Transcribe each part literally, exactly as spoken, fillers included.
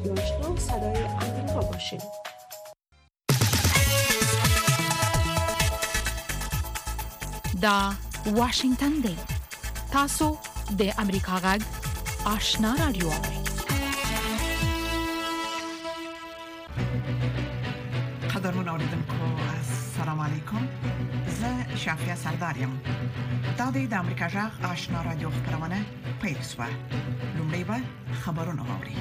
نو صدای امریکا باشین. دا واشنگتن دی. تاسو د امریکا غږ آشنا رادیو. قدرمن اوریدونکو السلام علیکم. زه شافیا سردارم. دا د امریکا غږ آشنا رادیو خبرونه پیښه. لومړی به خبرونه واوري.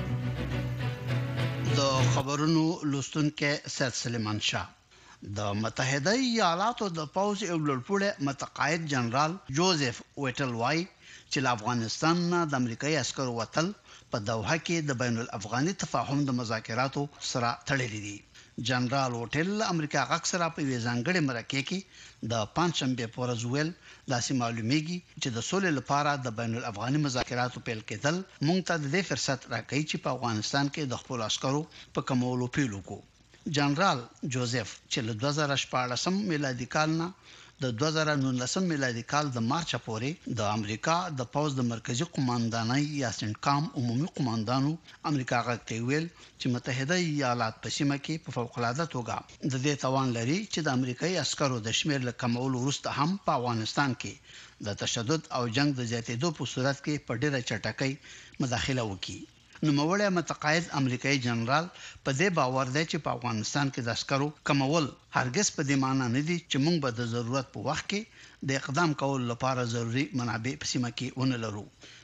د خبرونو لوستونکو سید سلیمان شاه. د متحده ایالاتو د پوځ یو لوړپوړی متقاعد جنرال جوزف ویټل وای چې له افغانستان نه د امریکایي عسکرو وتل په دوحه کې د بین الافغاني تفاهم د مذاکراتو سره تړلي دي. جنرال ویټل امریکا غاک سره په ویزانګړې مرکه کې د پنځشنبه په ورځ ویل داسې معلومیږي چې د سولې لپاره د بین الافغاني مذاکراتو پیل کېدل مونږ ته د فرصت راکړي چې په افغانستان کې د خپل عسکرو په کمولو پیل وکړو. جنرال جوزف چې له دوه زره شپاړس میلادي کال نه د دوه زره نولس میلادي کال د مارچ پورې د امریکا د پوځ د مرکزی قوماندانۍ یا سنټکام عمومي قوماندانو امریکا غاکته ویل چې متحده ایالات په سیمه کې په فوق العاده توګه د دې توان لري چې د امریکایي عسکرو د شمیر له کمولو وروسته هم په افغانستان کې د تشدد او جنگ د زیاتېدو په صورت کې په ډیره چټکۍ مداخله وکړي. نو موړی متقاعد امریکایي جنرال په دې باور دی چې په افغانستان کې د عسکرو کمول هرگز په دې معنی نه دي چې موږ به د ضرورت په وخت کې د اقدام کول لپاره ضروري منابع په سیمه کې ونه لرو.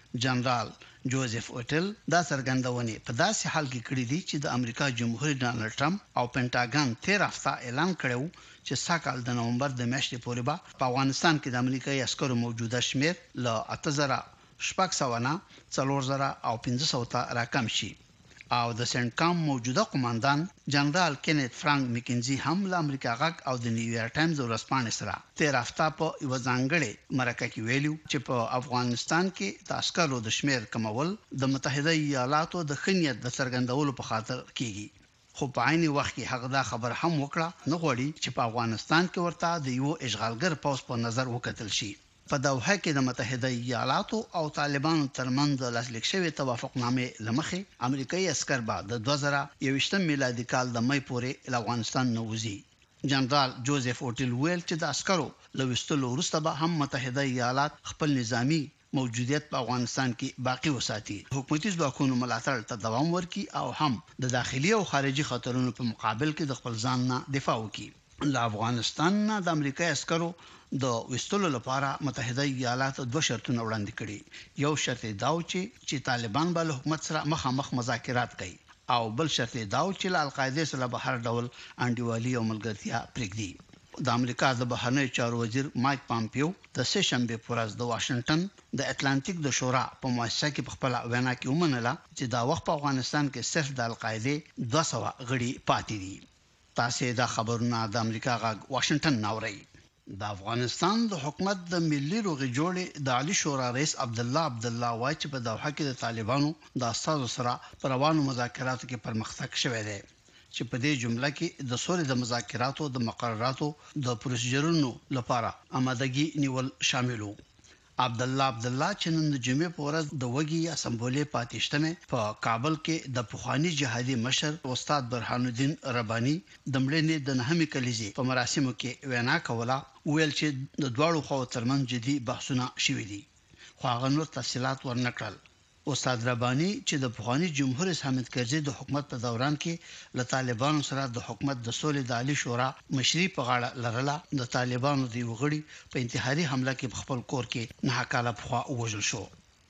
جنرال جوزف ویټل دا څرګندونه په داسې حال کې کړې دي چې د امریکا جمهور ډانلډ ټرمپ او پینټاګن تیر هفته اعلان کړو چې ساکال د نومبر د میاشتې پورې به په افغانستان کې د امریکایي عسکرو موجوده شمیر له اته زره شپږ سوه نه څلور زره او پنځه سوه ته راکم شي او د سنټکام موجوده قوماندان جنرال کینیت فرانک میکنزي هم له امریکا غاک او د نیویارک ټایمز ورسپانې سره تیر هفته په یو ځانګړي مرکه کې ویلو چې په افغانستان کې د عسکرو د شمیر کمول د متحده ایالاتو د خنیت د څرګندولو په خاطر کیږي. خو په عین وخت کې هغه دا خبر هم وکړه نه غواړي چې په افغانستان کې ورته د یو اشغالګر پوځ په نظر وکتل شي. په دوحه کې د متحده ایالاتو او طالبانو ترمنځ د لاسلیک شوی توافقنامې لمخې امریکایي عسكر به د دوه زره یوویشتم میلادي کال د مې پورې له افغانستان نه وځي. جنرال جوزف ویټل ویل چې د عسکرو له وستلو وروسته به هم متحده ایالات خپل نظامی موجودیت په افغانستان کې باقی وساتي، حکومتي ځواکونو ملاتړ ته دوام ورکړي او هم د داخلي او خارجي خطرونو په مقابل کې د خپل ځان نه دفاع وکړي. له افغانستان نه د امریکایي عسکرو د وستلو لپاره متحده ایالات دوه شرطونه وړاندې کړي. یو شرط دا و چې چې طالبان به له حکومت سره مخامخ مذاکرات کوي او بل شرط دا و چې له القاعده سره به هر ډول انډیوالي او ملګرتیا پرېږدي. د امریکا د بهرنی چارو وزیر مایک پامپیو د سه شنبه په ورځ د واشنگټن د اتلانتیک د شورا په مؤسسه کې په خپل وینا کې ومنله چې دا وخت په افغانستان کې صرف د القاعده دوه سوه غړي پاتې دي. تاسو دا خبرونه د امریکا غږ واشنگټن ناوړئ. د افغانستان د حکومت د ملي روغې جوړې د عالی شورا رئیس عبد الله عبد الله وایي چې په دوحه کې د طالبانو د اساسو سره پر روانو مذاکراتو کې پرمختګ شوی دی چې په دې جمله کې د سولې د مذاکراتو د مقرراتو د پروسیجرونو لپاره آمادګي نیول شامل وو. عبد الله عبد الله چې نن د جمعې په ورځ د وګي اسمبلی پاتېشتمه په کابل کې د پوخانی جهادي مشر استاد برهان الدین ربانی د مړینې د نهمې کلیزې په مراسمو کې وینا کوله. ویل چې د دواړو خواو ترمنځ جدي بحثونه شوي دي خو هغه نور تفصيلات ورنکړل. استاد ربانی چې د پوخانی جمهور رئیس حامد کرزي د حکومت په دوران کې له طالبانو سره د حکومت د سولې د عالی شورا مشري په غاړه لرله، د طالبانو د وغړي په انتحاري حمله کې په خپل کور کې نه کاله پخوا وژل شو.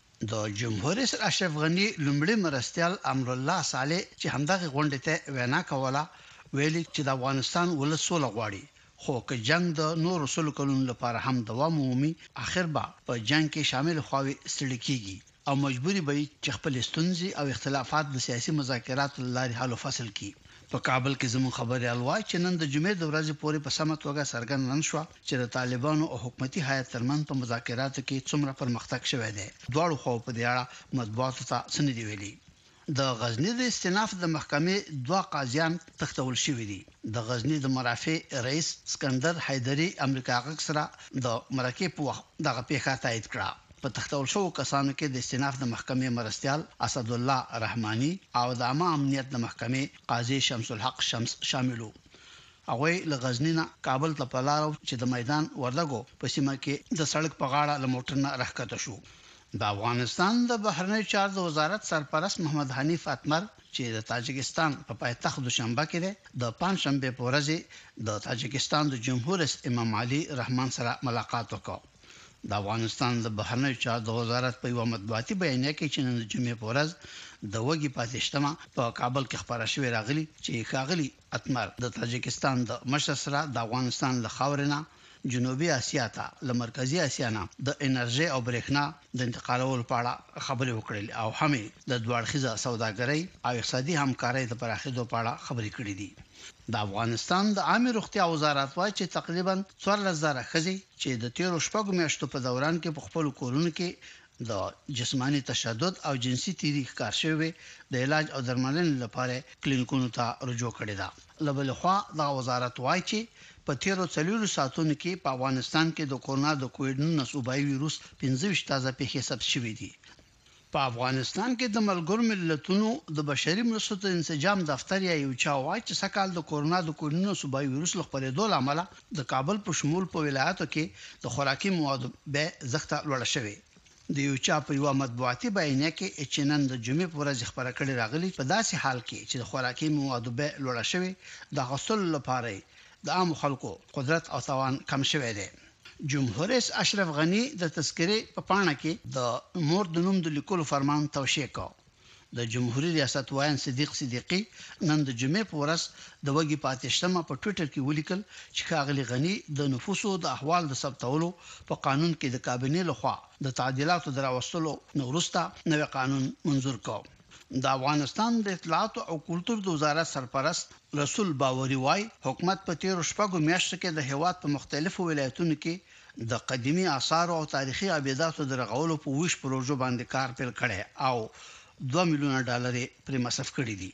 د جمهور رئیس اشرف غنی لومړي مرستيال امر الله صالح چې همدغه غونډه ته وینا کوله ویلي چې د افغانستان ولس سوله غواړي خو که جنگ د نور رسول کلون لپاره هم دوام ومومي اخر به په جنگ کې شامل خواوي ستړي کیږي او مجبوری به چې خپل ستونزې او اختلافات د سیاسي مذاکراتو لارې حل او فصل کړي. په کابل کې زموږ خبري الوای چې نن د جمعې د ورځې پورې په سمه توګه څرګند نن شو چې د طالبانو او حکومتي هیئت ترمن په مذاکراتو کې څومره پرمختګ شوی دی. دواړو خو په دې اړه مطبوعاتو ته څه دی ویلي. د غزنی د استئناف د محکمې دوه قاضیان تختول شوی دي. د غزنی د مرافع رئیس اسکندر حیدری امریکا غږ سره د مرکه په وخت دغه پیښه تایید کړه. په تختول شو کسانو کې د استیناف د محکمې مرستيال اسد الله رحماني او د عامه امنیت د محکمې قاضي شمس الحق شمس شاملو. هغه له غزنی نه کابل ته پلارو چې د میدان وردګو په سیمه کې د سړک په غاړه له موټر نه راکته شو. د افغانستان د بهرنی چارو وزارت سرپرست محمد حنیف اتمر چې د تاجکستان په پایتخت دوشنبه کې د پنځشنبه په ورځ د تاجکستان د جمهور رئیس امام علي رحمان سره ملاقات وکړ. د افغانستان د بهرنی چارو وزارت په یو مطبوعاتي بیانیه کې چې نن د جمعې په ورځ د وګي پاتشتمه په کابل کې خبره شوې راغلي چې ښاغلي اتمر د تاجکستان د مشر سره د افغانستان له خاورینه جنوبي اسیا ته له مرکزی اسیا نه د انرژي او برېښنا د انتقالولو په اړه خبرې وکړې او هم د دوړخیزه سوداګرۍ او اقتصادي همکارۍ د پراخېدو په اړه خبرې کړې دي. د افغانستان د عامه روغتیا وزارت وايي چې تقریبا څوارلس زره ښځې چې د تیرو شپږو میاشتو په دوران کې په خپل کورونو کې د جسمانی تشدد او جنسي تیری ښکار شوی د علاج او درملنې لپاره کلینیکونو ته رجوع کړي ده. لبل خو د وزارت وايي چې په تیرو څلورو ساعتونو کې په افغانستان کې د کورونا د کووډ نولس وبای وایروس پنځه ویشت تازه پیښې ثبت شوې دي. په افغانستان کې د ملګرو ملتونو د بشري مرستو د انسجام دفتر یا یو چا وايي چې سکهال د کورونا د کووډ نولس وبای وایروس له خپرېدو لامل د کابل په شمول په ولایتو کې د خوراکي موادو به زخته لوړ شوی. د یو چا په یو مطبوعاتي بیانیه کې چې نن د جمعې په ورځ خبره کړې راغلي په داسې حال کې چې د خوراکي موادو به لوړ شوی د غسل لپاره د عام خلکو قدرت او توان کم شوی دی. جمهور رئیس اشرف غنی د تذکرې په پاڼه کې د مور د نوم د لیکلو فرمان توشیح کړ. د جمهوریت ریاست وایي صدیق صدیقی نن د جمعې په ورځ د وګي پاتشتمه په ټوئیټر کې ولیکل چې ښاغلي غنی د نفوسو د احوال د ثبتولو په قانون کې د کابینې لخوا د تعدیلاتو دراوستلو نورسته نوې قانون منزور کړ. د افغانستان د اطلاعات او کلتور د وزارت سرپرست رسول باوري وايي حکومت په تیرو شپږو میاشتو کې د هیواد په مختلفو ولایتونو کې د قدیمي آثار او تاریخي ابیداتو د رغولو په ویش پروژو باندې کار پیل کړي او دوه میلیونه ډالر پرې مصرف کړي دي.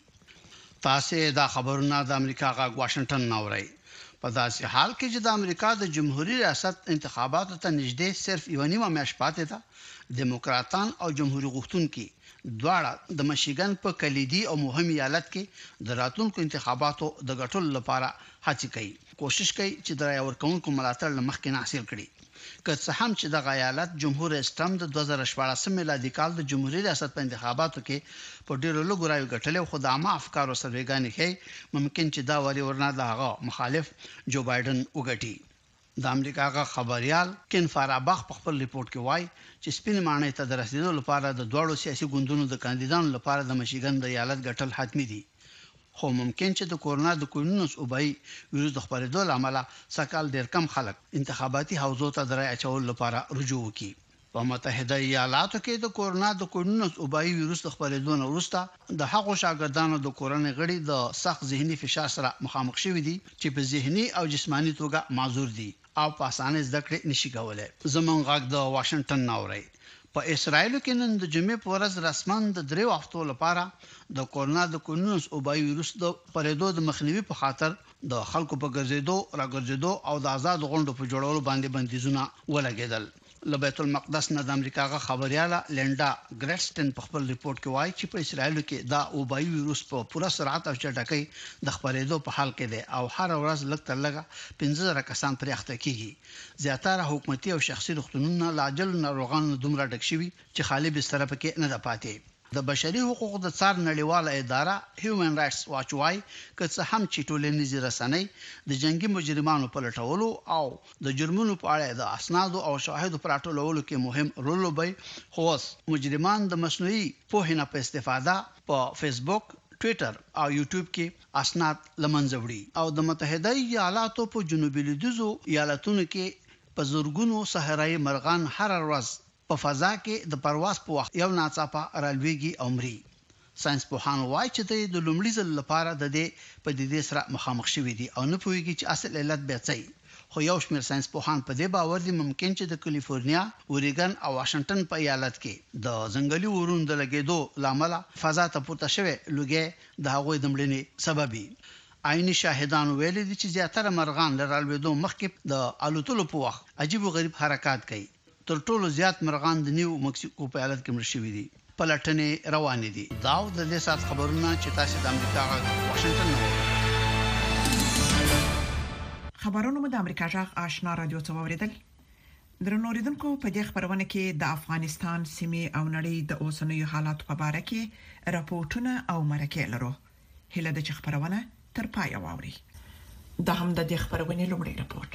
تاسو دا خبرونه د امریکا غا واشنگټن ناوړئ. په داسې حال کې چې د امریکا د جمهوریت ریاست انتخاباتو ته نږدې صرف یو نیمه میاشت پاتې ده، دیموکراتان او جمهوریت غوښتونکي دواړه د مشیګن په کلیدي او مهم ایالت کې د راتلونکو انتخاباتو د غټولو لپاره هڅه کوي. کوشش کوي چې د رای ورکوونکو ملاتړ لمخکې نه حاصل کړي. که څه هم چې د غیالت جمهور رئیس ټرمپ د دوه زره شپاړس میلادي کال د جمهوریت ریاست په انتخاباتو کې په ډیرو لږو رایو ګټلې، خو د عامه افکارو سروېګانې ښیي ممکن چې دا وری ورنه د هغه مخالف جو بایدن وګټي. د امریکا غا خبريال کین فارابخ په خپل ریپورت کې وایي چې سپین مانې ته د رسیدو لپاره د دوړو سیاسي ګوندونو د کاندیدانو لپاره د مشیګن د ایالت ګټل حتمي دي، خو ممکن چې د کورونا د کووډ نولس وبای ویروس د خپرېدو لامل سکهال ډېر کم خلک انتخاباتي حوزو ته درای اچول لپاره رجوع وکړي. په متحده ایالاتو کې د کورونا د کووډ نولس وبای ویروس د خپرېدو نه وروسته د هغو شاګردانو د کورنۍ غړي د سخت ذهني فشار سره مخامخ شوي دي چې په ذهني او جسماني توګه معذور دي او په اسانه زده کړې نشي کولای. زمونږ غږ د واشنگټن ناوړي. په اسرائیل کې نن د جمعې په ورځ رسماً د دریو هفتو لپاره د کورونا د کووډ نولس وبای ویروس د خپرېدو د مخنیوي په خاطر د خلکو په ګرځېدو راګرځېدو او د آزاد غونډو په جوړولو باندې بندیزونه ولګېدل. له بیت المقدس نه د امریکا غا خبرياله لینډا ګریټسټن په خپل ریپورت کې وایي چې په اسرائیل کې دا وبای ویروس په پوره سرعت او چټکۍ د خپرېدو په حال کې دی او هر ورځ لږ تر لږه پنځه زره کسان پرې اخته کیږي. زیاتره حکومتي او شخصي روغتونونه لا عاجل ناروغانو دومره ډک شوي چې خالي بستر پکې نه ده پاتې. د بشري حقوقو د څار نړیواله اداره هیومن رائټس واچ وايي که څه هم چې ټولنیزې رسنۍ د جنگي مجرمانو په لټولو او د جرمونو په اړه د اسنادو او شواهدو پر راټولولو کې مهم رول لوبوي، خو مجرمان د مصنوعي پوهې نه په استفاده په فیسبوک، ټوئیټر او یوټیوب کې اسناد لمنځه وړي او د متحده ایالاتو په جنوبي لویدیځو ایالتونو کې په زورګونو صحرایي مرغان هر ورځ په فضا کې د پرواز په وخت یو ناڅاپه رالويږي او مري. ساينس پوهان وايي چې د لومړي ځل لپاره د دې په دې سره مخامخ شوي دي او نه پوهیږي چې اصل علت به څه وي. خو یو شمېر ساينس پوهان په دې باور دي ممکن چې د کالیفورنیا، اوریګن او واشنگټن په ایالت کې د ځنګلي ورونو د لګېدو لامل فضا ته پورته شوی لوګي د هغوی د مړینې سبب وي. عیني شاهدان ویلي دي چې زیاتره مرغان له رالوېدو مخکې د الوتلو په وخت عجیب او غریب حرکت کوي. تر ټولو زیات مرغان د نیو مکسیکو په ایالت کې مړ شوي دي. پلټنې روانې دي. دا د دې سات خبرونه چې تاسو د امریکا غږ واشنگټن نو خبرونه مو د امریکا غږ آشنا رادیو څخه اوریدل. درنو اوریدونکو په دې خبرونه کې د افغانستان سیمې او نړۍ د اوسنیو حالاتو په اړه کې راپورټونه او مرکې لرو. هله د خبرونه تر پای واوري. دا هم د دې خبرونه لومړی راپورټ.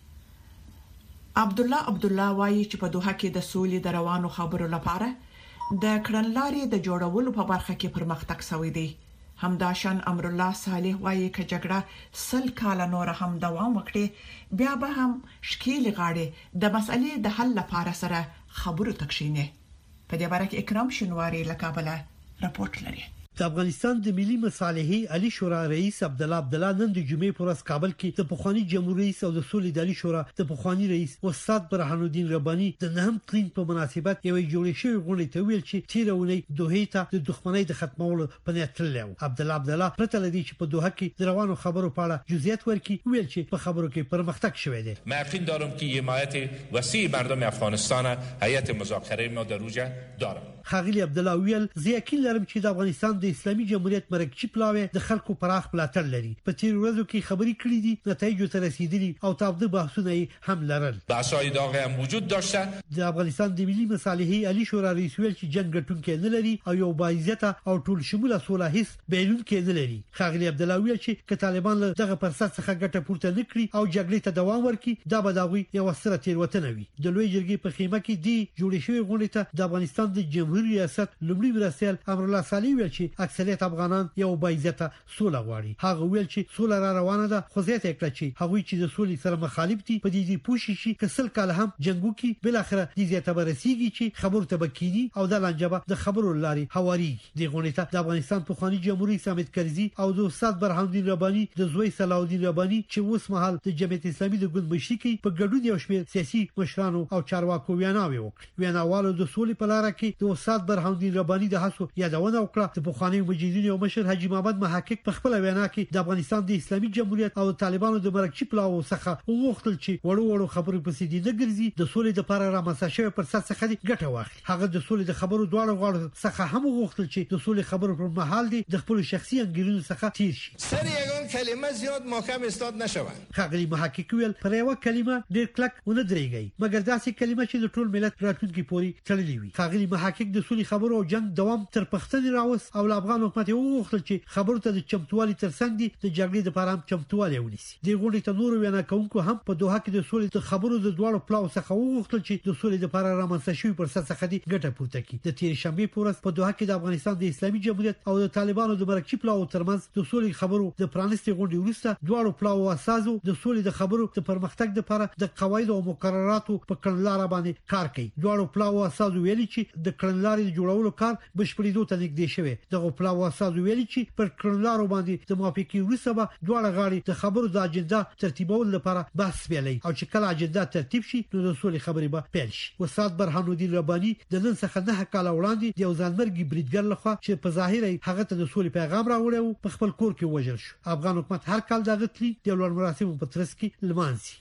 عبد الله عبد الله وايي چې په دوحه کې د سولې د روانو خبرو لپاره د کړنلارې د جوړولو په برخه کې پرمختګ شوی دی. همداشان امر الله صالح وايي چې جګړه سل کال نور هم دوام وکړي بیا به هم شکیل غاړي د مسئلې د حل لپاره سره خبرو تکشینه. په دې اړه کې اکرام شنواری له کابل راپورټ لري. د افغانستان د ملي مصالحې علي شورا رئیس عبد الله عبد الله نن د جمعې پر ورځ کابل کې د پخوانی جمهوریت رئیس او د سولې د علي شورا د پخوانی رئیس استاد برهان الدین رباني د نهم تلین په مناسبت یو جوړې شوی غونډه ته ویل چې تیرونی دوه ته د دښمنۍ د ختمولو په نیت تللی. عبد الله عبد الله پرته لدی چې په دوحه کې د روانو خبرو په اړه جزئیات ورکړي ویل چې په خبرو کې پرمختګ شوی دی. من یقین دارم که حمایت وسیع مردم افغانستان هیئت مذاکره ما در اوج دارم. خاغلی عبد الله ویل زه یقین لرم چې د افغانستان د اسلامي جمهوریت مرکزی پلاوی د خلکو پراخ ملاتړ لري. په تیر ورځو کې خبري کړې دي نتایج ته رسیدلي او تابع بحثونه هم لرل. بحث‌های داغ هم وجود داشته. د افغانستان د ملي مصالحې علي شورا رئیس ویل چې جنگ ګټونکي نه لري او یو باعزته او ټول شموله سوله هیڅ بیلون کې نه لري. خاغلی عبد الله ویل چې ک طالبان له دغه فرصت څخه ګټه پورته نکړي او جګړې ته دوام ورکړي دا به داوی یو ستره تیروتنه وي. د لوی جرګې په خیمه کې دی جوړې شوی غونډه ته د افغانستان د جمهوریت ریاست لومړي مرستیال امر الله صالح ویل چې اکثریت افغانان یو باعزته سوله غواړي. هغه ویل چې سوله را روانه ده خو زه ته کړ چې هغه چې د سولې سره مخالف دي په دې دي پوښي شي کسل کله هم جنگو کې بل اخره دې زیاته برسیږي چې خبرو ته بکینی او د لنجبه د خبرو لاري حواري دی. غونډه ته د افغانستان په خواني جمهوریت حامد کرزي او د استاد برهان الدین رباني د زوی صلاح الدین رباني چې اوس مهال د جمعیت اسلامي د ګوند مشري کې په ګډون یو شمېر سیاسي مشرانو او چارواکو ویناوي وکړي. ویناوالو د سولې په لار کې د استاد برهان الدین رباني د هڅو یادونه وکړه. د بخاري مجاهدین او مشر حاجی محمد محقق په خپل وینا کې د افغانستان د اسلامي جمهوریت او طالبانو د مرکزی پلاو څخه وغوښتل چې وړو وړو خبرو په سیدي نه ګرځي د سولې د لپاره رامنځته شوی فرصت څخه ګټه واخلي. هغه د سولې د خبرو دواړو غاړو څخه هم وغوښتل چې د سولې خبرو پر مهال دي د خپل شخصي انګیرونو څخه تیر شي. سر یگان کلمه زیاد محکم استاد نشوند. خاغلی محقق ویل پر یو کلمه ډیر کلک ونه درېږي مګر داسې کلمه چې د ټول ملت راتلونکي پوري تړلې وي. خاغلی محقق د سولې خبرو او جنگ دوام تر پښتنې راوس او افغان حکومت وغوښتل چې خبرو ته د چمتوالي ترڅنګ دي د جګړې د لپاره چمتوالي ونیسي. د غونډې ته نور وینا کوونکو هم په دوحه کې د سولې د خبرو د دوړو پلاو څخه وغوښتل چې د سولې د لپاره رامنځته شوی فرصت څخه دي ګټه پورته کړي. د تیر شنبه په ورځ په دوحه کې د افغانستان د اسلامي جمهوریت او د طالبانو د مرکزی پلاو ترمنځ د سولې خبرو د پرانستې غونډې وروسته دوړو پلاو اساسو د سولې د خبرو د پرمختګ لپاره د قواعد او مقرراتو په کړنلاره باندې کار کوي. دوړو پلاو اساسو ویلي چې د کړنلارې جوړولو کار بشپړېدو ته نږدې شوی. دغه پلاو اساسو ویلي چې پر کړنلارو باندې د موافقې وروسته به دوړه غاړي د خبرو د اجنډا ترتیبول لپاره بحث ویلي او چې کله اجنډا ترتیب شي نو د سولې خبرې به پیل شي. استاد برهان الدین رباني د نن څخه نه کال وړاندې د یو ځانمرګي بریدګر لخوا چې په ظاهر هغه ته د سولې پیغام راوړی او په خپل کور کې وژل شو. افغان حکومت هر کال دغه تلی د لوړ مراسمو په ترڅ کې لمانځي.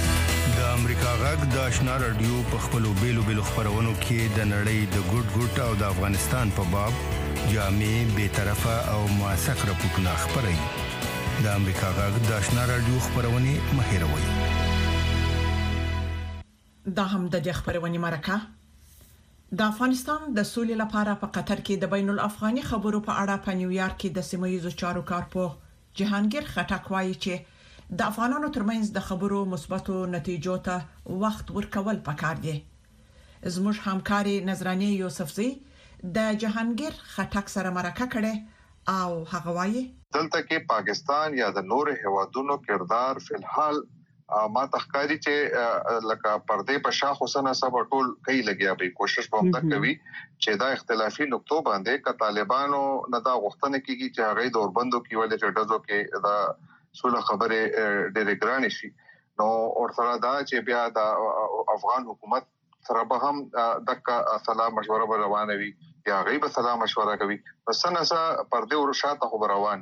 د امریکا غږ د آشنا رادیو په خپلو بیلو بیلو خبرونو کې د نړۍ د ګډ ګډ او د افغانستان په باب جامع به طرفه او موثق راپورټونه خبري. د امریکا غږ د آشنا رادیو خبرونه مهیروي. دا هم د خبرونه مرکه د افغانستان د سولې لپاره په قطر کې د بین الافغاني خبرو په اړه په نیویارک کې د سیمایي چارو کارپو جهانگیر خټک وایي چې د افغانانو ترمنځ د خبرو مثبتو نتیجو ته وخت ورکول پکار دي. زموږ همکاري نظرانه یوسفزي د جهانگیر خټک سره مرکه کړي او هغه وایي دلته کې پاکستان یا د نور هوادونو کردار فلحال ما تخکاری چې لکه پردې په شاخ حسن صاحب ټول کوي لګیا به کوشش به هم کوي چې دا اختلافي نقطو باندې ک طالبانو نه دا غوښتنه کوي چې هغه دوربندو کې ولې چټزو کې دا سوله خبره ډېرې ګرانې شي. نو اورثرا دا چې بیا د افغان حکومت سره به هم دغه سلام مشوره روانه وي یا غیب سلام مشوره کوي پس نه سره پردې ورشاته خبر روان وي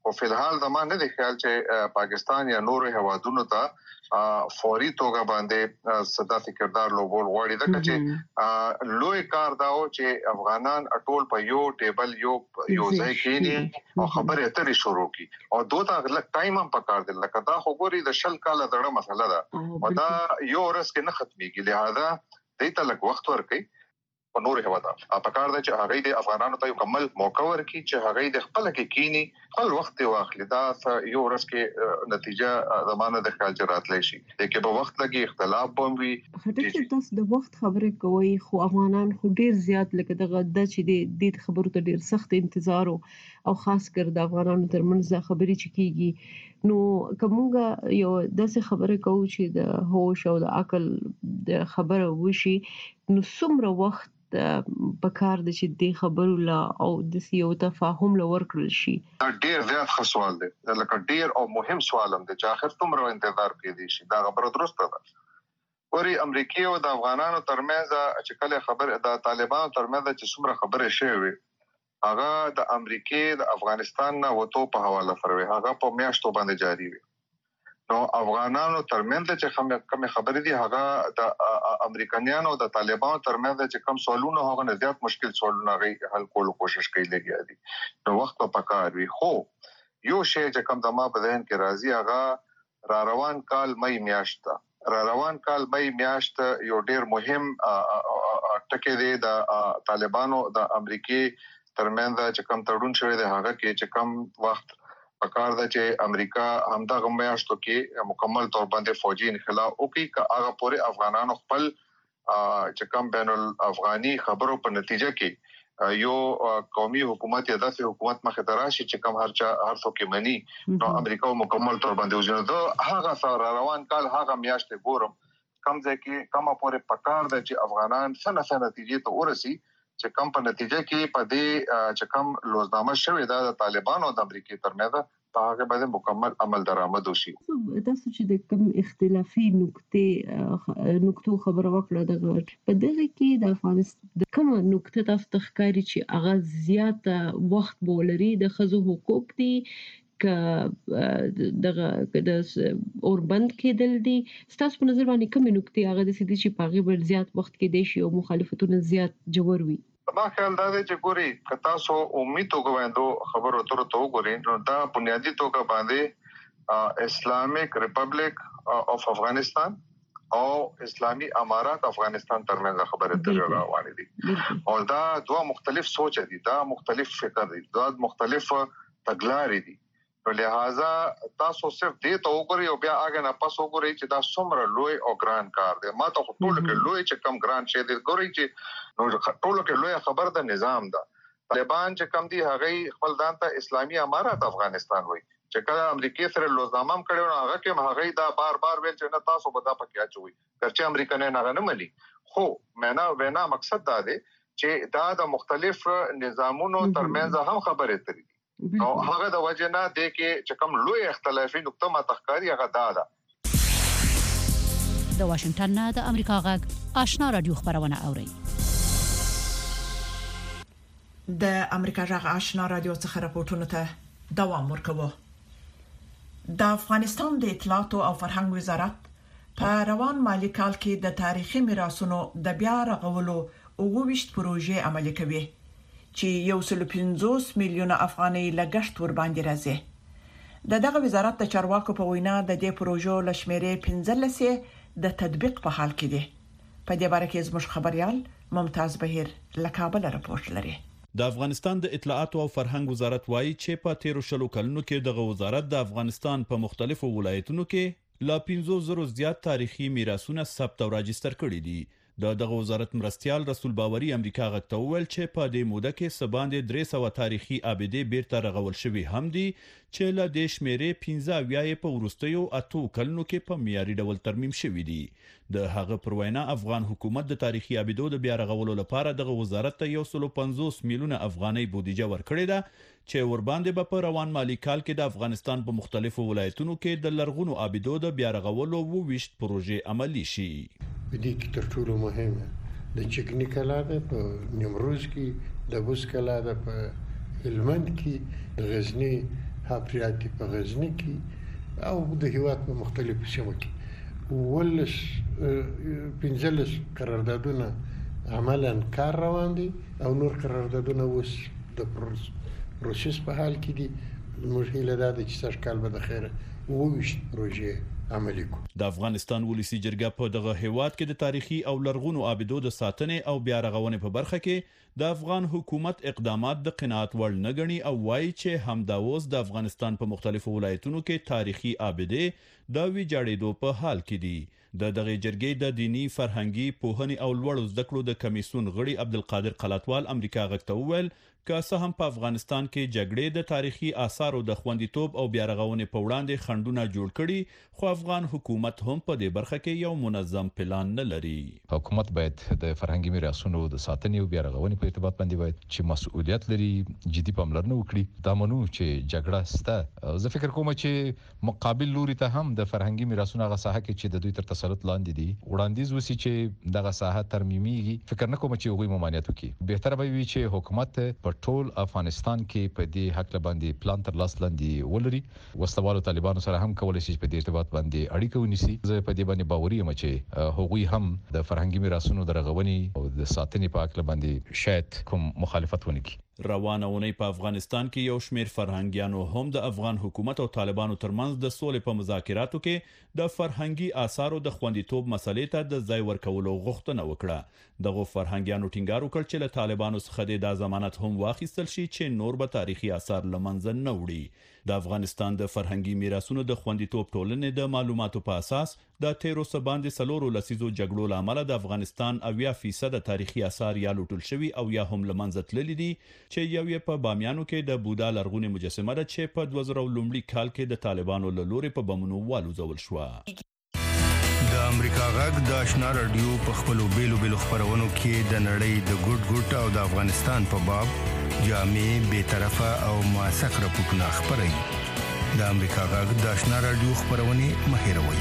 او په الحال د ما نه دی خیال چې پاکستان یا نور هوادونو ته فوري توګه باندې صدا فکردار لوبول غواړي دا چې لوی کار داو چې افغانان ټول په یو ټیبل یو یو ځای کې او خبرې اترې شروع کی او دوه تا لک ټایم هم پکار دي لکه دا خو ګوري د شل کال دغه مسله ده او دا یو ورځ کې نه ختميږي لہذا دې ته لک وخت ورکړي په نور هوادا په کار ده چې هغه د افغانانو ته مکمل موقع ورکړي چې هغه د خپل کې کینی خپل وخت واخلي دا یو ورځ کې نتیجه زمانه د خیال جرات لشي چې په وخت لګي اختلاف بوموي هټه تاسو د وخت خبره کوي خو افغانان خو ډیر زیات لکه دغه د چې د خبرو ته ډیر سخت انتظار او خاص کر د افغانانو ترمنځ خبري چکیږي نو کومه یو داسې خبره کوي چې د هوش او د عقل د خبره وشي نو څومره وخت په کار د چې د خبرو لا او د سیو تفاهم لور کړل شي دا ډیر زیات ښه سوال دی لکه ډیر او مهم سوال هم دی چې اخر څومره انتظار کېدی شي دا خبره درسته ده وري امریکای او د افغانانو ترمنځ چې کله خبر د طالبانو ترمنځ چې څومره خبره شوی هغه د امریکای د افغانستان نه وته په حواله فروي هغه په میاشتو باندې جاری وي نو افغانانو ترمنځ چې کوم خبرې دي هغه د امریکایانو او د طالبانو ترمنځ چې کوم سوالونه هغه نه زیات مشکل سوالونه غي حل کولو کوشش کوي لګي دي نو وخت په پکار وي خو یو شی چې کوم د ما په ذهن کې راځي هغه را روان کال مې میاشت را روان کال مې میاشت یو ډیر مهم ټکی دی د طالبانو د امریکای ترمنځ چې کوم تړون شوی دی هغه کې چې کوم وخت پکار ده چې امریکا همدغه میاشتو کې مکمل تور باندې فوجي انخلا او کې کا هغه پورې افغانانو خپل چې کوم بین الافغاني خبرو په نتیجه کې یو قومي حکومت یا داسې حکومت مخه دراشي چې کوم هر چا هر څوک مني نو امریکا مکمل تور باندې وځي هغه سره روان کال هغه میاشت ګورم کم ځکه کې کومه پورې پکار ده چې افغانان سنه سنه نتیجې ته ورسي چې کوم په نتیجه کې په دې چې کوم لوزنامه شوې ده د طالبانو او د امریکای ترمنځ په هغه باندې مکمل عمل درآمد وشي تاسو چې د کوم اختلافي نقطې نقطو خبره وکړه دغه په دغه کې د افغانستان د کوم نقطه تاسو تخکاری چې هغه زیات وخت بولري د خزو حقوق دي ک دغه د اوربند کېدل دي تاسو په نظر باندې کوم نقطې هغه د سيدي چې پاغي بل زیات وخت کې دي شي او مخالفتونه زیات جوړ وي ما خیال دا دی چې ګوري کتا سو امید وګوندو خبرو تر تو ګوري نو دا بنیادی توګه باندې اسلامیک ریپبلیک اف افغانستان او اسلامي امارات افغانستان ترمنځ خبره تر روانه دي او دا دوه مختلف سوچ دي دا مختلف فکر دي دا مختلف تګلارې دي نو لہذا تاسو صرف دې ته وګورئ او بیا هغه نه پس وګورئ چې دا څومره لوی او ګران کار دی ما ته ټول کې لوی چې کم ګران شي دی ګورئ چې نو ټول کې لوی خبر د نظام ده طالبان چې کم دي هغه خپل ځان ته اسلامي امارات افغانستان وایي چې کله امریکای سره لوزنامه هم کړو هغه کې هغه دا بار بار ویل چې نه تاسو به دا پکې اچوي ترڅو امریکا نه هغه نه ملي خو معنا وینا مقصد دا دی چې دا د مختلف نظامونو ترمنځ هم خبرې ترې او هغه د وجنه د کې چې کوم لوی اختلافي نقطه ما تخکاری هغه دا ده د واشنگټن نه د امریکا غږ آشنا رادیو خبرونه اوري د امریکا غږ آشنا رادیو څخه راپورټونه ته دوام ورکوي د افغانستان د اطلاعات او فرهنګ وزارت په روان مالی کال کې د تاریخي میراثونو د بیا رغولو او وښت پروژې عملي کوي چې یو سل پنځوس میلیونه افغانۍ لګښت ور باندې راځي د دغه وزارت د چارواکو په وینا د دې پروژو لشمیرې پنځلسه د تطبیق په حال کې دي په دې باره کې زموږ خبريال ممتاز بهیر له کابل راپورټ لري د افغانستان د اطلاعات او فرهنګ وزارت وایي چې په تیر شلو کلونو کې دغه وزارت د افغانستان په مختلفو ولایتونو کې لا پنځوس زره زیات تاریخي میراثونه ثبت او راجستر کړي دي د دغه وزارت مرستيال رسول باوري امریکا غږ ته ویل چې په دې موده کې سباندې درې سوه تاریخي ابدي بیرته رغول شوی هم دي چې له د شمیرې پنځه ویاي په ورستیو اتو کلونو کې په معیاري ډول ترمیم شوی دي د هغه پر وینا افغان حکومت د تاریخي ابدو د بیا رغولو لپاره دغه وزارت ته یو سل پنځوس میلیونه افغانۍ بودیجه ورکړې ده چې ورباندې به په روان مالی کال کې د افغانستان په مختلفو ولایتونو کې د لرغونو ابدو د بیا رغولو وویشت پروژې عملي شي دې کې تر ټولو مهمه د چکنی کلا ده په نیمروز کې د بوس کلا ده په هلمند کې د غزنی حفریاتي په غزنی کې او د هیواد په مختلفو سیمو کې ولس پنځلس قراردادونه عملاً کار روان دي او نور قراردادونه اوس د پروسس په حال کې دي. موږ هیله ده چې سږ کال به د خیره وویشت پروژې عملي کو. د افغانستان ولسی جرګه په دغه هیواد کې د تاریخي او لرغونو آبدو د ساتنې او بیا رغونې په برخه کې د افغان حکومت اقدامات د قناعت وړ نه ګڼي او وایي چې همدا اوس د افغانستان په مختلفو ولایتونو کې تاریخي آبدې د ویجاړېدو په حال کې دي. د دغه جرګې د دینی فرهنګي پوهنې او لوړو زده کړو د کمیسیون غړي عبدالقادر قلاتوال امریکا غږ ته وویل که څه هم په افغانستان کې جګړې د تاریخي آثارو د خوندیتوب او بیا رغونې په وړاندې خنډونه جوړ کړي خو افغان حکومت هم په دې برخه کې یو منظم پلان نه لري. حکومت باید د فرهنګي میراثونو د ساتنې او بیا رغونې په ارتباط باندې باید چې مسؤلیت لري جدي پاملرنه وکړي. دا منو چې جګړه سته. زه فکر کوم چې مقابل لوري ته هم د فرهنګي میراثونو هغه ساحه کې چې د دوی تر تسلط لاندې دي وړاندیز وسی چې دغه ساحه ترمیمي فکر نه کوم چې هغوی ممانعت وکړي. بهتره به وي چې حکومت په ټول افغانستان کې په دې حق باندې پلان تر لاس لاندې ولري. وسلوالو طالبانو سره هم کولای شي په دې ارتباط باندې اړیکه ونیسي. زه په دې باندې باوري یم چې هغوی هم د فرهنګي میراثونو د رغونې او د ساتنې په حق باندې شاید کوم مخالفت ونه کړي. روانه اونۍ په افغانستان کې یو شمیر فرهنګیانو هم د افغان حکومت او طالبانو ترمنځ د سولې په مذاکراتو کې د فرهنګي آثارو د خوندیتوب مسلې ته د ځای ورکولو غوښتنه وکړه. دغه فرهنګیانو ټینګار وکړ چې له طالبانو څخه د ضمانت هم واخیستل شي چې نور به تاریخي آثار لمنځه نه وړي. د افغانستان د فرهنګي میراثونو د خوندیتوب ټولنې د معلوماتو په اساس د تیرو سباندې سلورو لسیزو جګړو لامل د افغانستان اویا فیصد تاریخي آثار یا لوټل شوي او یا هم لمنځه تللي دي چې یو یې په بامیانو کې د بودا لرغونې مجسمه ده چې په دوه زره لومړي کال کې د طالبانو له لوري په بمونو والوځول شوه. د امریکا غږ د آشنا رادیو په خپلو بیلو بیلو خبرونو کې د نړۍ د ګډ ګډ او د افغانستان په باب جامع بے طرفه او موثق راپورټونه خبري. د امریکا غږ د آشنا رادیو خبرونه مهیروي.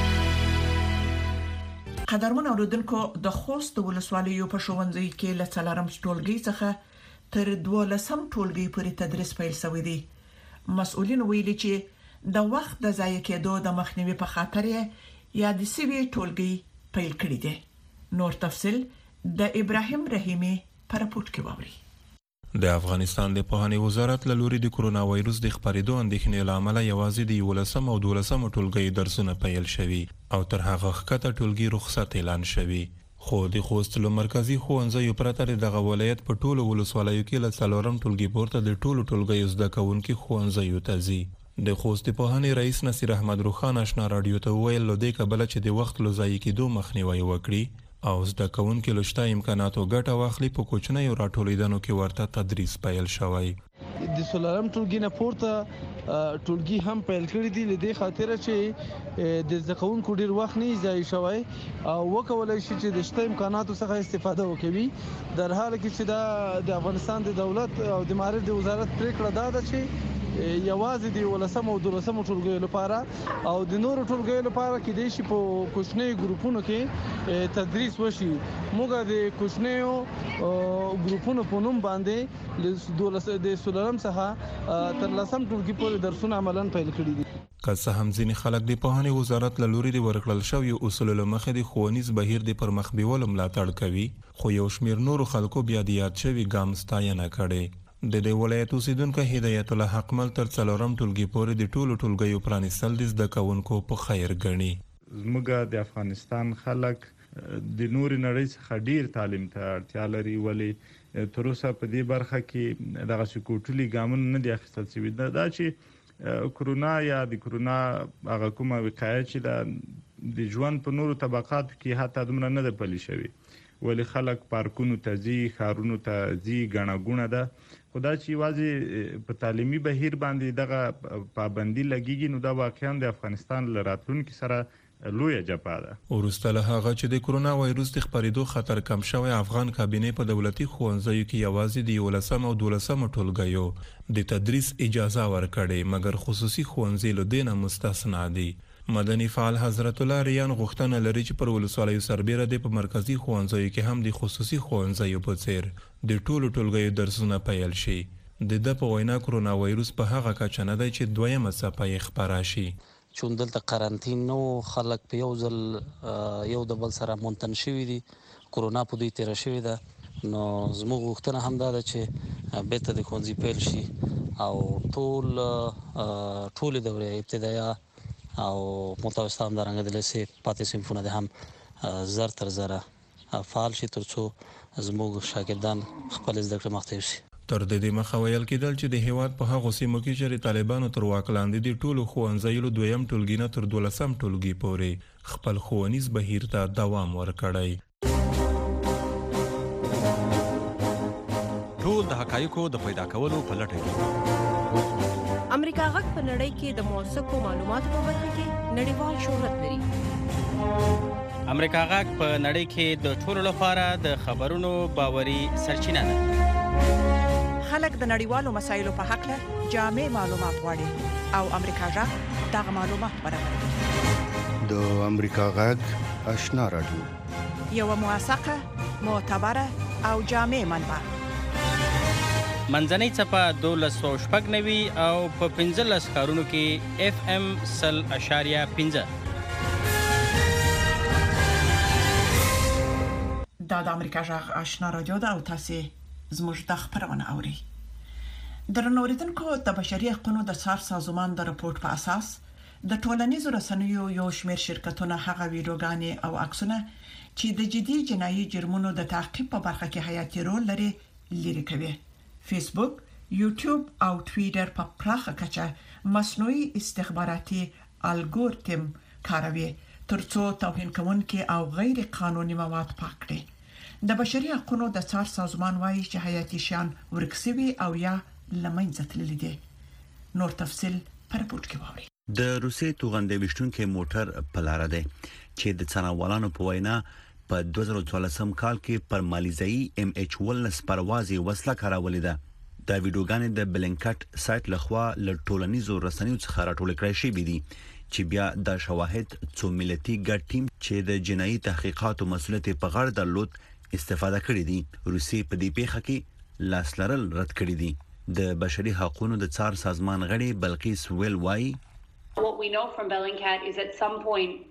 قدرمن اوریدونکو د خوست ولسوالیو په شوونځي کې له څلورم ټولګي څخه تر دولسم ټولګي پورې تدریس پیل شوی دی. مسؤلین ویلي چې د وخت د ضایع کېدو د مخنیوي په خاطر یا د سیوی ټولګي پیل کړی دی. نور تفصيل د ابراهيم رحیمي پر راپورټ کې ووري. د افغانستان د پوهنې وزارت له لوري د کرونا وایروس د خپرېدو اندېښنې لامل یوازې د ولسم او دولسم ټولګي درسونه پیل شوي او تر هغه ښکته ټولګي رخصت اعلان شوي. خو د خوست له مرکزی ښوونځیو پرته دغه ولایت په ټولو ولسوالیو کې له څلورم ټولګي پورته د ټولو ټولګیو زده کوونکي ښوونځیو ته ځي. د خوست پوهنې رئیس نصیر احمد روخان آشنا رادیو ته ویل له دې کبله چې د وخت له ضایع کېدو مخنیوي وکړي او زده کوونکي له شته امکاناتو ګټه واخلي. په کوچنیو راټولیدنو کې ورته تدریس پیل شوی. د سولارم ټولګي نه پورته ټولګي هم پیل کړی دی لدې خاطر چې د ځکهونکو ډیر وخت نه ضایع شوی او وکولای شي چې د شته امکاناتو څخه استفاده وکړي. در حال کې چې د افغانستان د دولت او د معارف د وزارت پریکړه ده چې یوازې د ولسم او دولسم ټولګیو لپاره او د نورو ټولګیو لپاره کې د شي په کوچنی ګروپونو کې تدریس وشي. موږ د کوچنیو ګروپونو په نوم باندې د سولرم څخه تر لسم ټولګي پورې درسونه عملاً پیل کړي دي. که څه هم ځینې خلک د پوهنې وزارت له لوري د ورکړل شویو اصولو له مخې د ښوونیز بهیر د پرمخ بیولو ملاتړ کوي، خو یو شمېر نورو خلکو بیا د یاد شوي ګام ستاینه کړې. د دې ولایت اوسیدونکو هدایت الله حقمل تر څلورم ټولګي پورې د ټولو ټولګیو پرانیستل د زده کوونکو په خیر ګڼي. زموږ د افغانستان خلک د نور نړۍ څخه ډیر تعلیم ته اړتیا لري، ولی تر اوسه په دې برخه کې دغه سکوټلي ګامونه نه دي اخیستل شوي. دا چې کرونا یا د کرونا هغه کومه وقایه چې د ژوند په نورو طبقاتو کې حتی دومره نه ده پلي شوې، ولی خلک پارکونو ته ځي، ښارونو ته ځي، ګڼه ګوڼه ده. خو دا چې یوازې په تعلیمي بهیر باندې دغه پابندي لګیږي، نو دا واقعا د افغانستان له راتلونکي سره لویه جپا ده. وروسته له هغه چې د کرونا وایروس د خپرېدو خطر کم شوی، افغان کابینې په دولتي ښوونځیو کې یوازې د یولسم او دولسم ټولګیو د تدریس اجازه ورکړې، مګر خصوصي ښوونځي له دې نه مستثنا دي. مدني فعال حضرت الله ریان غوښتنه لري چې پر ولسوالیو سربیره د په مرکزی ښوونځیو کې هم د خصوصي ښوونځیو په څیر د ټولو ټولګیو درسونه پیل شي. د د په وینا کرونا وایروس په هغه کچه نه دی چې دویمه څپه یې خپره شي. چون دلته قرنطین نو خلک په یو ځل یو د بل سره مونتن شوي دي، کرونا په دوی تیر شوی ده، نو زموږ غوښتنه هم دا ده چې بیرته د ښوونځي پیل شي او ټول ټول دورې ابتدایا او متوسطه هم درنګ د لسه پاتې صنفونه ده هم زر تر زره فعال شي ترڅو زموږ شاګردان خپل زده کړې مخته یوسي. تر دې مخه ویل کېدل چې د هیواد په هغو سیمو کې چې طالبانو تر واک لاندې دي ټولو ښوونځیو له دویم ټولګي نه تر دولسم ټولګي پورې خپل ښوونیز بهیر ته دوام ورکړی. ټول د حقایقو د پیدا کولو په لټه کې امریکا غږ په نړۍ کې د موثقو معلوماتو په برخه کې نړیوال شهرت لري. امریکا غږ په نړۍ کې د ټولو لپاره د خبرونو باوري سرچینه ده. خلک د نړیوالو مسایلو په حق له جامع معلومات غواړي او امریکا غږ دغه معلومات برابروي. د امریکا غږ آشنا رادیو، یو موثقه، معتبره او جامع منبع. منځنۍ څپه دولس سوه شپږ نوي او په پنځلس ښارونو کې اف ام سل اشاریه پنځه. دا د امریکا غږ آشنا رادیو ده او تاسو زموږ د خبرونه اوري. درنو اوریدونکو، د بشري حقوقو د څار سازمان د راپور په اساس د ټولنیزو رسنیو یو شمېر شرکتونه هغه ویډیوګانې او عکسونه چې د جدي جنایي جرمونو د تعقیب په برخه کې حیاتي رول لري لري کوي. فیسبوک، یوټیوب او ټویټر په پراخه کچه مصنوعي استخباراتي الګوریتم کاروي ترڅو توهین کوونکي او غیر قانوني مواد پاک کړي. د بشري حقوقو د څار سازمان وايي چې حیاتي شیان ورکسوي او یا لمنځه تللي دي. نور تفصيل پر پورت کې ووري. د روسي توغندې وشتونکو موټر په لار دی چې د څناوالانو په وینا په دوه زره څوارلسم کال کې پر مالیزیایي ام ایچ ولنس پروازي وسله کارولې ده. د ویډیوګانې د بلنکټ سایت لخوا ل ټولنیزو رسنیو څخه راټول کړای شوی دي چې بیا د شواهد څو ملتي ګډ ټیم چې د جنایي تحقیقاتو مسؤلیت په غاړه درلود استفاده کړې دي. روسي په دې پیښه کې لاس لرل رد کړی دي. د بشري حقوقو د څار سازمان غړي بلقیس ویل وایي What we know from Bellingcat is at some point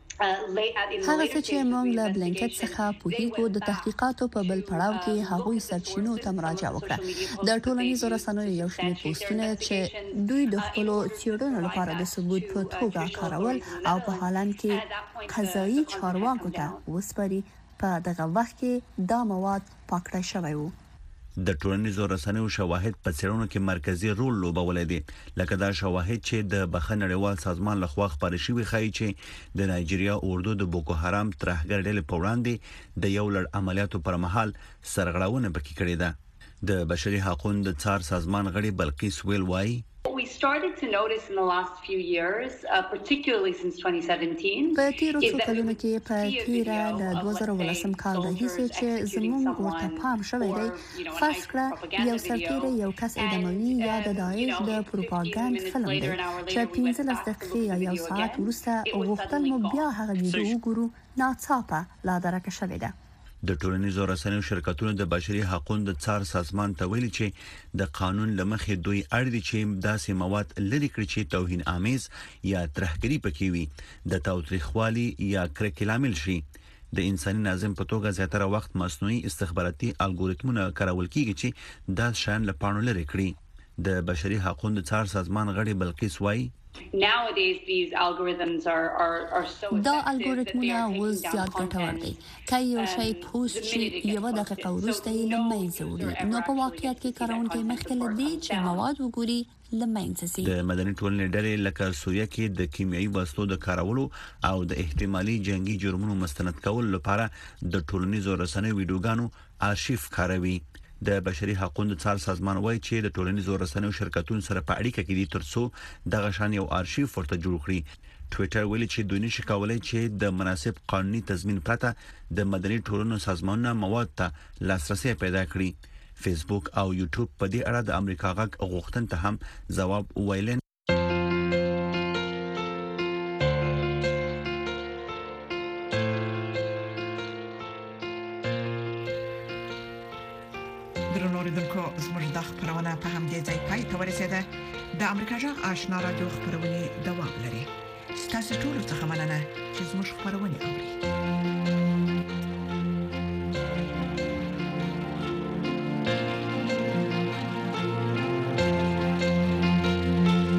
هغه څه چې موږ له بلنکټ څخه پوهیږو د تحقیقاتو په بل پړاو کې هغوی سرچینو ته مراجعه وکړه. د ټولنیزو رسنیو یو شمېر پوسټونه چې دوی د خپل څېړنو لپاره د ثبوت په توګه کارول او په حالان کې قضایي چارواکو ته وسپاري، په دغه وخت کې دا مواد پاکړای شوی وو. د ټولنیزو رسنیو شواهد په څېړنو کې مرکزی رول لوبولی دی، لکه دا شواهد چې د بخښنې نړیوال سازمان لخوا خپاره شوي ښایي چې د نایجیریا اردو د بوکو حرام ترهګر ډلې په وړاندې د یو لړ عملیاتو پر مهال سرغړونه پکې کړې ده. د بشري حقوقو د څار سازمان غړي بلقیس ویل وایي We started to notice in the last few years, uh, particularly since twenty seventeen, په تیرو څو کلونو کې په تیره د دوه زره ولسم کال راهیسې چې زموږ ورته پام شوی دی، فرض کړه یو سرتیری یو کس اعداموي یا د داعش د پروپاګاندا فلم دی چې پنځلس دقیقې یا یو ساعت وروسته غوښتل مو بیا هغه ویډیو وګورو، ناڅاپه لا درکه شوی ده. د ټولنیزو رسنیو شرکتونو د بشري حقوقو د څار سازمان ته ویلي چې د قانون لمخې دوی اړ دي چې داسې مواد لري کړي چې توهین آمیز یا ترهګری پکې وي، د تاوتریخوالي یا کرکې لامل شي. د انساني نظم په توګه زیاتره وخت مصنوعي استخباراتي الګوریتمونه کارول کیږي چې دا شان له پاڼو لري کړي. د بشري حقوقو د څار سازمان غړي بلقیس وایي Nowadays these algorithms are are are so دا الګوریتمونه اوس زیات ګټور دي. که یو شی پوسټ شي یو دقیقه وروسته یې له منځه وړي، نو په واقعیت کې کارونکي مخکې له دې چې مواد وګوري له منځه ځي. د مدني ټولنې ډلې لکه سوریه کې د کیمیاوي وسلو د کارولو او د احتمالي جنگي جرمونو مستند کول لپاره د ټولنیزو رسنیو ویډیوګانو آرشیف کاروي. د بشري حقوقو د څار سازمان وایي چې د ټولنیزو رسنیو شرکتونو سره په اړیکه کې دي ترڅو دغه شان یو آرشیف ورته جوړ کړي. ټویټر ویلي چې دوی نشي کولای چې د مناسب قانوني تضمین پرته د مدني ټولنو سازمانونو مواد ته لاسرسي پیدا کړي. فیسبوک او یوټیوب په دې اړه د امریکا غږ غوښتنې ته هم ځواب ویل. درنو اوریدونکو، زموږ د خبرونه په هم ورسیده. د امریکا جغ آشنا رادیو خبرونه دوام لري. تاسو ټول ته مننه چې زموږ خبرونه اورئ.